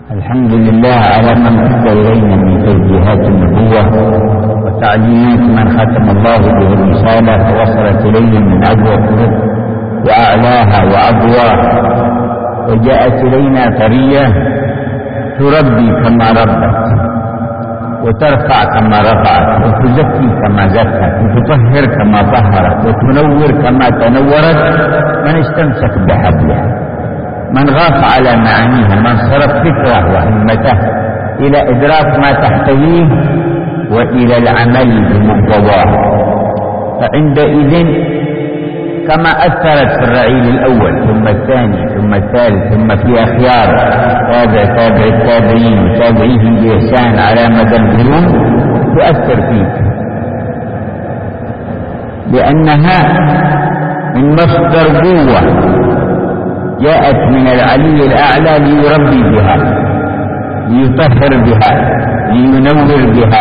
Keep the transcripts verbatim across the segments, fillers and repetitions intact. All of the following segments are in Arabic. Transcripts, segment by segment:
الحمد لله على من أدى إلينا من توجيهات النبوة وتعليمات من ختم الله به الرسالة فوصلت إلينا من أجوى الطرق وأعلاها وأضواها، وجاءت إلينا طرية تربي كما ربت، وترفع كما رفعت، وتزكي كما زكت، وتطهر كما طهرت، وتنور كما تنورت من استمسك بحبلها، من غاف على معانيها، من صرف فكره وهمته إلى إدراك ما تحتويه وإلى العمل بمقتضاه. فعندئذ كما أثرت في الرعيل الأول ثم الثاني ثم الثالث ثم في أخيار تابع تابع التابعين وتابعيهم بإحسان على مدى القرون، تؤثر فيك، لأنها من مصدر قوة جاءت من العلي الأعلى ليربي بها، ليطهر بها، لينور بها،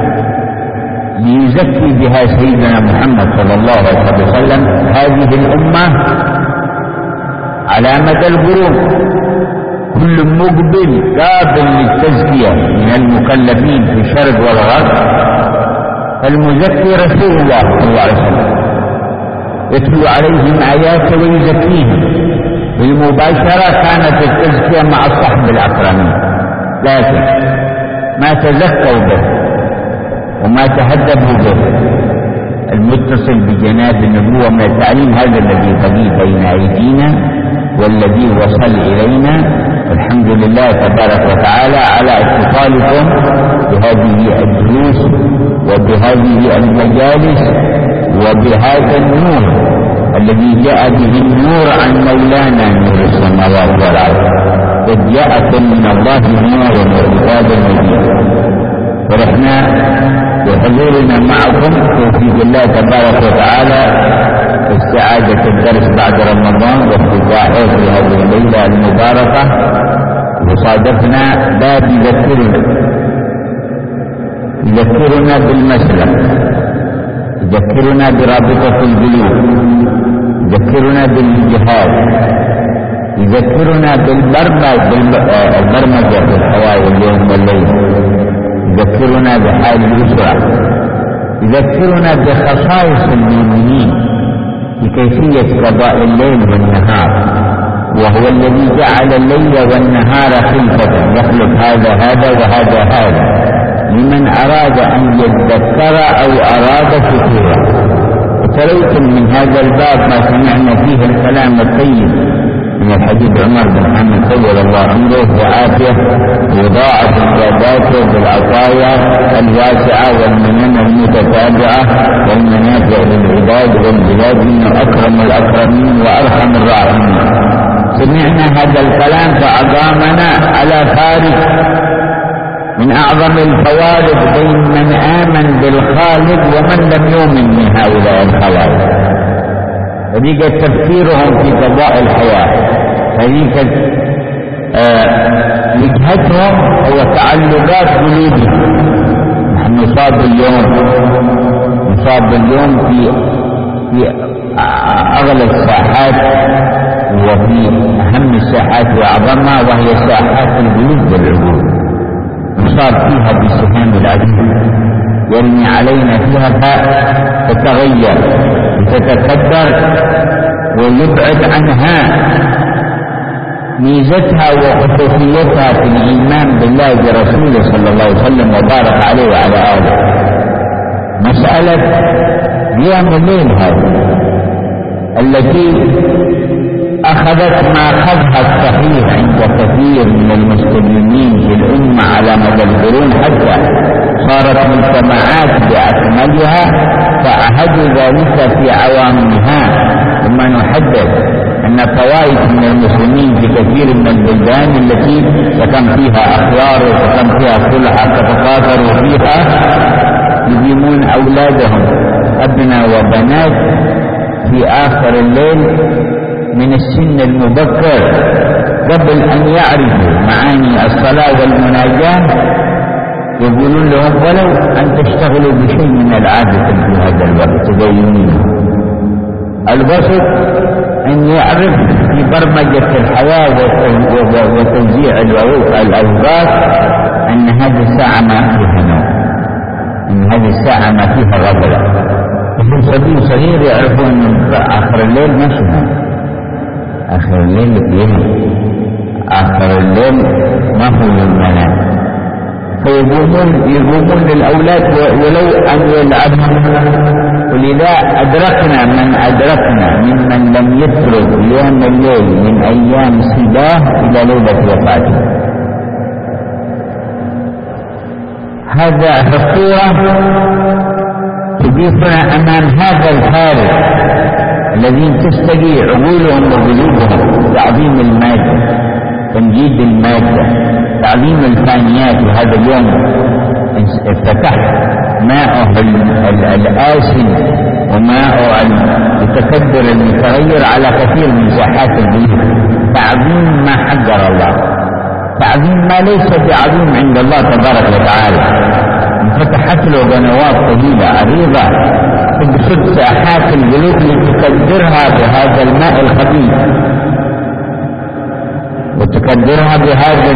ليزكي بها سيدنا محمد صلى الله عليه وسلم هذه الأمة على مدى القرون. كل مقبل قابل للتزكية من المكلفين في الشرق والغرب، المزكي رسول الله صلى الله عليه وسلم يتلو عليهم آياته ويزكيهم. بالمباشرة كانت التزكية مع الصحب الأكرمين، لكن ما تزكوا به وما تهذبوا به المتصل بجناب النبوة من التعليم هذا الذي قضي بين أيدينا والذي وصل إلينا. الحمد لله تبارك وتعالى على اتصالكم بهذه الدروس وبهذه المجالس وبهذا النور الذي جاء به النور عن مولانا نور السماوات والأرض، قد جاءكم من الله نور وكتاب مبين. فرحنا بحضورنا معكم توفيق الله تبارك وتعالى استعادة الدرس بعد رمضان وافتتاحه في هذه الليلة المباركة. وصادفنا باب يذكرنا يذكرنا بالمسلك، يذكرنا برابطة القلوب، يذكرنا بالجهاد، يذكرنا بالبرمجة في الحياة اليوم والليل، يذكرنا بحال الأسرة، يذكرنا بخصائص المؤمنين بكيفية قضاء الليل والنهار، وهو الذي جعل الليل والنهار خلفة يخلق هذا هذا وهذا هذا لمن أراد أن يذكر أو أراد شكورا. وتليتم من هذا الباب ما سمعنا فيه الكلام الطيب من الحديث عمر بن محمد طول الله عمره وعافيه، وضاعف زياداته بالعطايا الواسعة والمنن المتتابعة والمنافع للعباد والبلاد من أكرم الأكرمين وأرحم الراحمين. سمعنا هذا الكلام فأقامنا على فارق من أعظم الفوارق بين من آمن بالخالق ومن لم يؤمن من هؤلاء الخلائق. طريقة تفكيرهم في قضاء الحياة، طريقة وجهتهم وتعلقات قلوبهم. نحن نصاب اليوم نصاب اليوم في في أغلى الساحات وفي أهم الساحات وأعظمها، وهي ساحات القلوب والعقول. نصاب فيها بسهام العدو يرمي علينا فيها فتتغير وتتكدر ويبعد عنها ميزتها وخصوصيتها في الإيمان بالله ورسوله صلى الله عليه وسلم وبارك عليه وعلى آله. مسألة قيام الليل هذه التي أخذت ما أخذها الصحيح عند كثير من المسلمين في الأمة على مدى القرون، حتى صارت مجتمعات بأكملها فعهدوا ذلك في عوامها. ثم نحدث أن طوائف من المسلمين في كثير من البلدان التي سكن فيها أخيار وسكن فيها صلحة تتقاطروا فيها يقيمون أولادهم أبناء وبنات في آخر الليل من السن المبكر قبل أن يعرفوا معاني الصلاة والمناجاة، يقولون لهم ولو أن تشتغلوا بشيء من العادة في هذا الوقت تدينونه، البسط أن يعرف في برمجة الحياة وتوزيع الأوقات أن هذه الساعة ما فيها نوم، أن هذه الساعة ما فيها غفلة. وفي صبي صغير يعرفون أن آخر الليل ما شنو، آخر الليل ينام، آخر الليل ما هو المنام، فيقومون يقومون للأولاد ولو أن يلعبون. ولذا أدركنا من أدركنا ممن لم يترك يوم الليل من أيام صباه إلى ليلة وفاته. هذا الصورة تضيفنا أمام هذا الفارق الذين تستجي عقولهم وقلوبهم تعظيم المادة، تمجيد المادة، تعظيم الفانيات. وهذا اليوم افتتح ماءه الآسن وماءه المتكبر المتغير على كثير من ساحات البيوت، تعظيم ما حذر الله، تعظيم ما ليس بعظيم عند الله تبارك وتعالى. انفتحت له قنوات طويلة عريضة تبسط ساحات القلوب لتكدرها بهذا الماء الخبيث، وتقدرها بهذا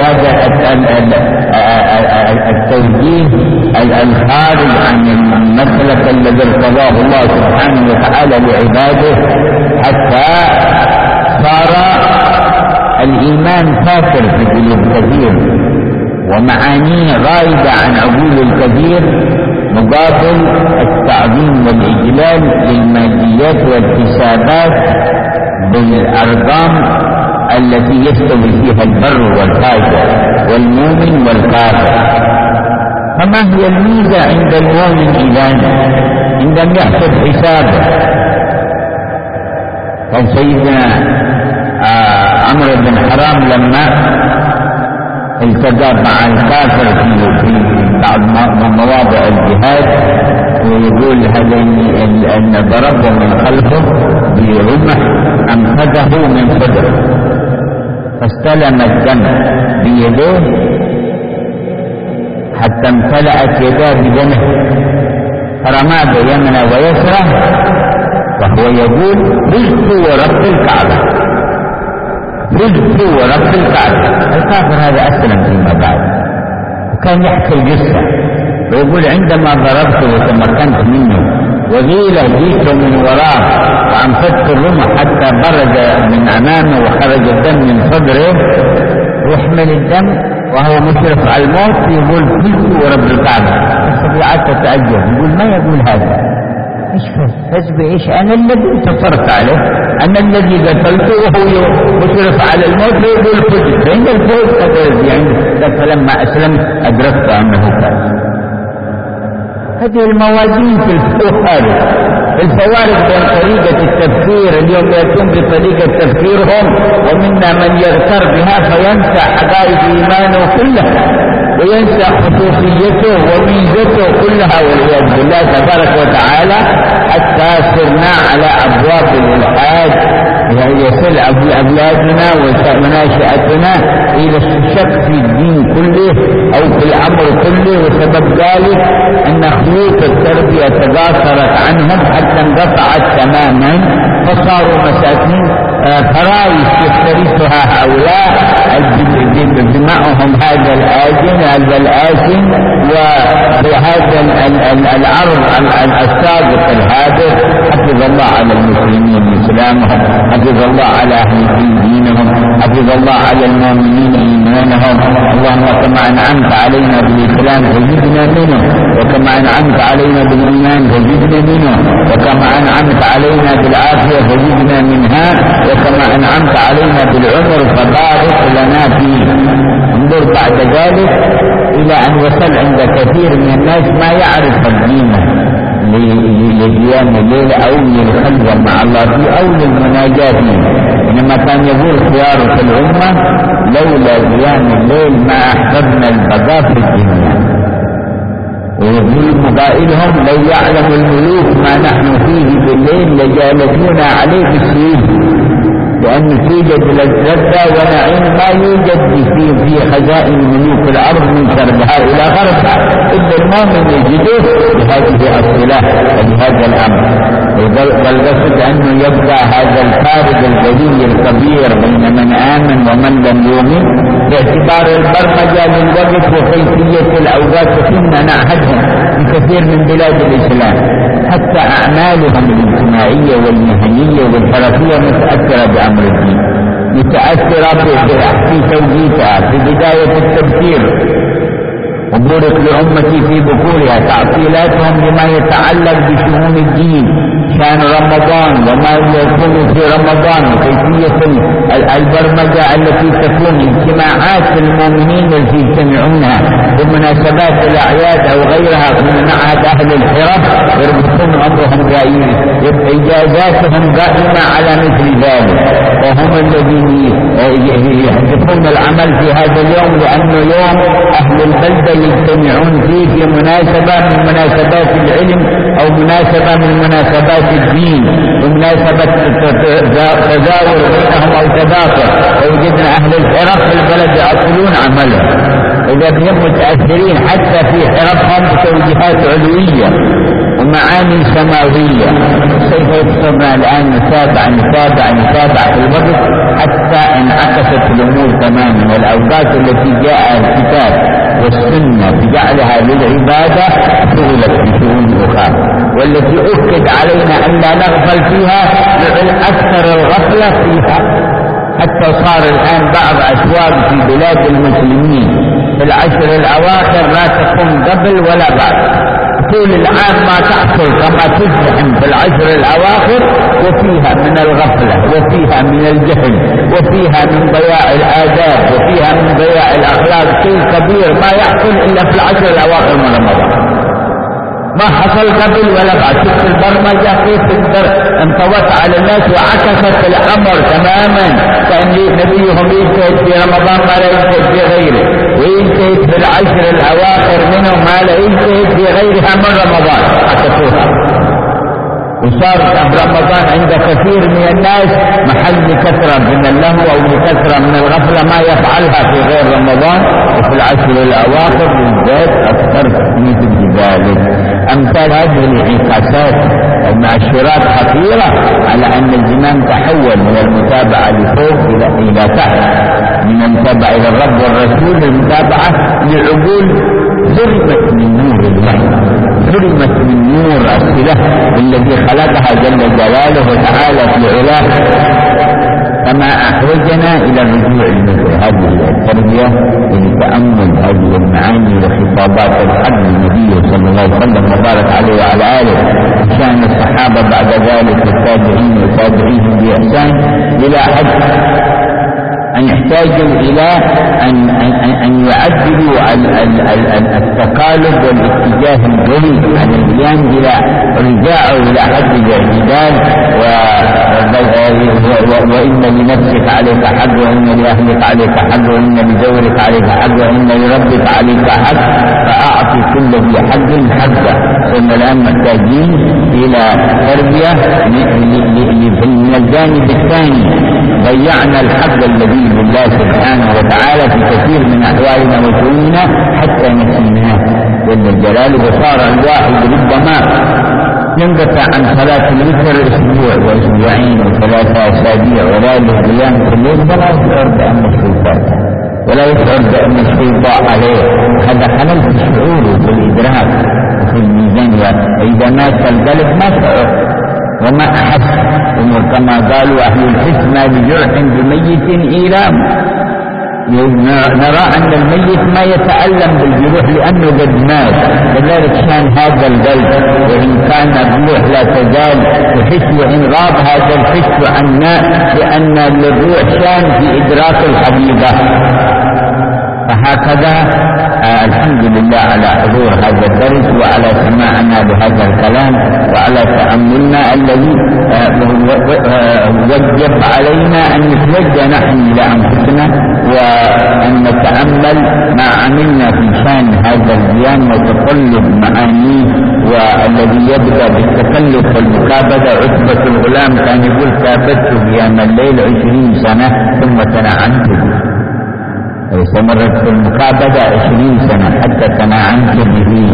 التوجيه الخارج عن المسلك الذي ارتضاه الله سبحانه وتعالى لعباده، حتى صار الإيمان فاتر في قلوب كثير ومعانيه غائبة عن عقول الكثير، مقابل التعظيم والإجلال للماديات والحسابات بالأرقام التي يستوي فيها البر والفاجر والمؤمن والكافر. فما هي الميزة عند المؤمن إذن عندما يحسب حسابه؟ كان سيدنا عمرو بن حرام لما التقى مع الكافر في في بعض مواضع الجهاد ويقول هذا ان ضربه من خلفه برمح انقذه من صدره، فاستلم الدم بيديه حتى امتلأت يداه بدمه، فرماه بيمنى ويسرى وهو يقول فزت ورب الكعبة، فزت ورب الكعبة. الكافر هذا أسلم فيما بعد وكان يحكي القصة ويقول عندما ضربته وتمكنت منه وقيل جيت من وراه وأنفذت الرمح حتى برد من أمامه وخرج الدم من صدره ويحمل الدم وهو مشرف على الموت يقول فزت ورب الكعبة. الطبيعات تتعجب، يقول ما يقول هذا، ايش فز؟ فز بايش؟ انا الذي انتصرت عليه، انا الذي قتلته وهو مشرف على الموت ويقول فزت. فإن الفوز قدر يعني فلما اسلمت ادركت انه فاز. هذه الموازين في الفوق، هذه الفوارق بين طريقة التفكير. اليوم يأتون بطريقة تفكيرهم ومنا من يغتر بها فينسى حقائق إيمانه كلها وينسى خصوصيته وميزته كلها والعياذ بالله تبارك وتعالى، حتى صرنا على أبواب الإلحاد يصل أولادنا وناشئتنا إلى الشك في الدين كله أو في الأمر كله، وسبب ذلك أن خيوط التربية تغاثرت عنهم حتى انقطعت تماما، فصاروا مساكين فرائس يفترسها هؤلاء دماؤهم هذا الآسن هذا الآسن وهذا العرض السابق الهادف. حفظ الله على المسلمين إسلامهم، حفظ الله على أهل دينهم، حفظ الله على المؤمنين إيمانهم. اللهم كما أنعمت علينا بالإسلام فزدنا منه، وكما أنعمت علينا بالإيمان فزدنا منه، وكما أنعمت علينا بالعافية فزدنا منها، وكما أنعمت علينا بالعمر فبارك لنا فيه. انظر بعد ذلك إلى أن وصل عند كثير من الناس ما يعرف الدين لقيام الليل أو للخلوة مع الله فيه أو للمناجاة فيه، إنما كان يقول خيار في الأمة لولا قيام الليل ما أحببنا البقاء في الدنيا. ويقول قائلهم لو يعلم الملوك ما نحن فيه بالليل لجالسونا عليه بالسيف، لأن توجد لذة ونعيم ما يوجد في في خزائن ملوك الأرض من شرقها إلى غربها، إلا المؤمن يجده بهذه الصلة وبهذا الأمر. والقصد أنه يبقى هذا الفارق الجلي الكبير بين من آمن ومن لم يؤمن باعتبار البرمجة للوقت وكيفية الأوقات كنا نعهدهم في كثير من بلاد الإسلام، حتى أعمالهم الاجتماعية والمهنية والحرفية متأثرة بأمر الدين، متأثرة في توجيهها في بداية التبكير. وبورك لأمتي في بكورها تعطيلاتهم لما يتعلق بشؤون الدين، شان رمضان وما يكون في رمضان وكيفية البرمجة التي تكون اجتماعات المؤمنين التي يجتمعونها بمناسبات الأعياد أو غيرها من معهد أهل الحرف يربطون أمرهم دائما، إجازاتهم دائمة على مثل ذلك، وهم الذين يحدثون العمل في هذا اليوم لأنه يوم أهل البلدة يجتمعون فيه في مناسبة من مناسبات العلم أو مناسبة من مناسبات الدين ومناسبة تزاور بينهم أو تدافع. ووجدنا أهل الحرف في البلد يأكلون عملهم، إذا هم متأثرين حتى في حرفهم بتوجيهات علوية ومعاني سماوية. كيف يتصرنا الآن نتابع نتابع نتابع في الوقت حتى انعكست الأمور تماما، والأوقات التي جاء الكتاب والسنة بجعلها للعبادة شغلت بشؤون أخرى، والتي أكد علينا أن لا نغفل فيها لعل أكثر الغفلة فيها، حتى صار الآن بعض أسواق في بلاد المسلمين في العشر الأواخر لا تقوم قبل ولا بعد، طول العام ما تحصل كما تزدحم في العشر الأواخر، وفيها من الغفلة وفيها من الجهل وفيها من ضياع الآداب وفيها من ضياع الأخلاق شيء كبير ما يحصل إلا في العشر الأواخر من رمضان، ما حصل قبل ولا بعد. شفت البرمجة كيف انطوت على الناس وعكست الأمر تماما، كان نبيهم يجتهد في رمضان ما لا يجتهد في غيره، ويجتهد في العشر الأواخر منه ما لا يجتهد في غيرها من رمضان، عكسوها. وصارت رمضان عند كثير من الناس محل كثرة من اللهو أو كثرة من الغفلة ما يفعلها في غير رمضان، وفي العشر الأواخر بالذات أكثر مثل ذلك. أمثال هذه الانعكاسات أو مؤشرات خطيرة على أن الزمان تحول من المتابعة لفوق إلى إلى تحت، من المتابعة إلى الرب والرسول للمتابعة لعقول ظلمت من نور الله، ظلمت من نور الصلة الذي خلقها جل جلاله وتعالى في علاه، كما أحوجنا إلى الرجوع إلى هذه التربية لتأمل هذه المعاني وخطابات الحق النبي صلى الله عليه وسلم وبارك عليه وعلى آله، وشأن الصحابة بعد ذلك التابعين وتابعيهم بإحسان إلى حد أن يحتاجوا إلى أن, أن, أن يعدلوا التقالب والاتجاه الجريء عن القيام إلى رجاعه إلى حد الاعتدال، وإن لنفسك عليك حق وإن لأهلك عليك حق وإن لزورك عليك حق وإن لربك عليك حق فأعطي كل ذي حق حقه. ثم الآن محتاجين إلى تربية من الجانب الثاني، ضيعنا الحق الذي بالله سبحانه وتعالى في كثير من أحوالنا وشؤوننا حتى نسيناه جل جلاله، وصار الواحد ربما ينقطع عن صلاة الوتر أسبوع وأسبوعين وثلاثة أسابيع ولا له قيام في الليل ولا يشعر بأن الشيء فات ولا يشعر بأن الشيء ضاع عليه. هذا خلل في شعوره بالإدراك وفي الميزان، وإذا مات القلب ما شعر وما أحس، كما قالوا أهل الحسنى بجرح بميت إيلام. نرى أن الميت ما يتألم بالجروح لأنه قد مات، كذلك شان هذا القلب، وإن كان الروح لا تزال تحس وإن غاب هذا الحس عنا، لأن للروح شان في إدراك الحقيقة. فهكذا آه الحمد لله على حضور هذا الدرس وعلى سماعنا بهذا الكلام وعلى تأملنا الذي آه وجب علينا أن نتوجه نحن إلى أنفسنا وأن نتأمل ما عملنا في شان هذا القيام وتقلب معانيه، والذي يبدأ بالتكلف والمكابدة. عتبة الغلام كان يقول كابدت قيام الليل عشرين سنة ثم تنعمت، استمرت في المكابدة عشرين سنة حتى تناعمت به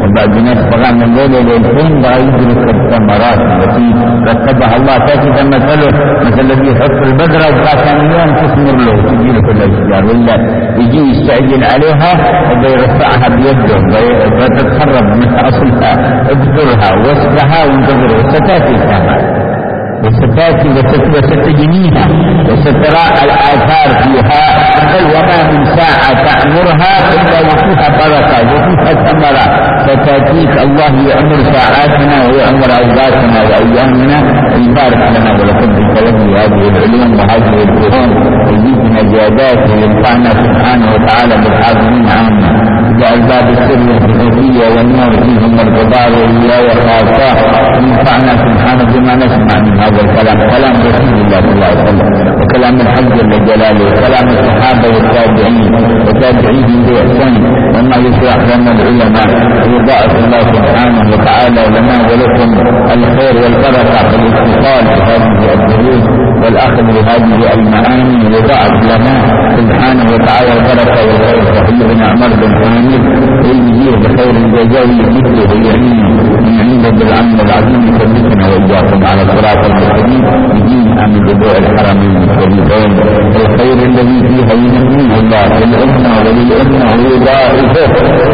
وبعد نصف من الليل ليلتين بغى يدرك الثمرات التي رتبها الله. تأتي مثله مثل الذي يحط البذرة وبقى ثاني يوم تثمر له تجي له كل الأشجار، ولا يجي يستعجل عليها ويرفعها بيده وتتخرب من أصلها ابذرها واسقها وانتظرها ستأتي الثمرة وستأتي وستجنيها وسترى الآثار فيها. بل وما من ساعة تأمرها إلا وفيها بركة وفيها ثمرة ستأتيك. الله يأمر ساعاتنا ويأمر أوقاتنا وأيامنا ويبارك لنا ولكم في تلقي هذه العلوم وهذه الفهوم ويجيبنا زيادات وينفعنا سبحانه وتعالى بالحاضرين عامة بألباب السر والحقيقية والنور فيهم والقضاء والولاية خاصة. وينفعنا سبحانه بما نسمع من هذا الكلام، كلام رسول الله صلى الله عليه وسلم وكلام الحج جل جلاله وكلام الصحابة والتابعين وتابعيهم بإحسان وما يشرح لنا العلماء. ويضاعف الله سبحانه وتعالى لنا ولكم الخير والبركة في الاتصال بهذه الدروس والأخذ بهذه المعاني. ويضاعف لنا سبحانه وتعالى البركة والخير صحيحنا عمر بن حميد ويجزيه بخير الجزاء مثله يعين يعين بالعمل العظيم يثبتنا وإياكم على الصراط المستقيم بدينها من ربوع الحرمين الشريفين. الخير الذي فيها ينميه الله للأمة وللأمة ويضاعفه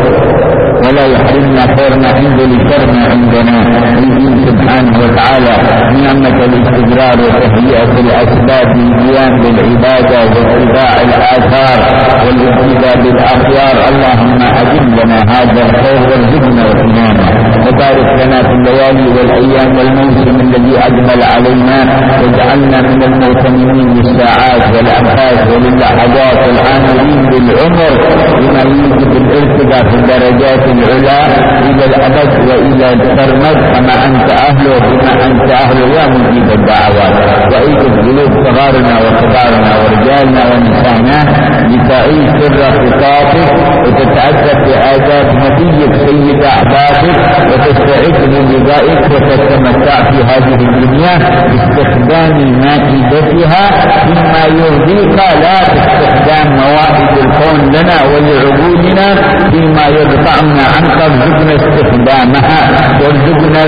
ولا يحرمنا خيرنا عنده لشرنا عندنا. يدين سبحانه وتعالى نعمة الاستقرار وتهيئة الأسباب للقيام بالعبادة واتباع الآثار والابتداء بالأخيار. اللهم أجل لنا هذا الخير وارزقنا وحنانا وبارك لنا في الليالي والأيام والموسم الذي أجمل علينا واجعلنا من المغتنمين للساعات والأنفاس وللحظات والعاملين بالعمر بما يوجب الارتقاء في الدرجات العلا إلى الأبد وإلى السرمد كما أنت أهله بما أنت أهله يا مجيب الدعوات. وإيجب قلوب صغارنا وكبارنا ورجالنا ونسائنا لتعيش سر خطابك وتتأدب بآداب نبيك سيد أحبابك وتستعد للقائك وتتمتع في هذه الدنيا باستخدام مائدتها فيما يرضيك لا باستخدام موائد الكون لنا ولعقولنا فيما يرفعنا عنك. ارزقنا استخدامها وارزقنا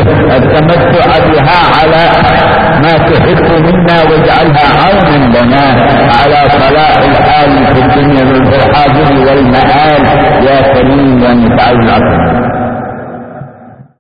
التمتع بها على ما تحب منا واجعلها عونا لنا على صلاح الحال في الدنيا والحاضر والمآل يا كريم يا متعال العقل.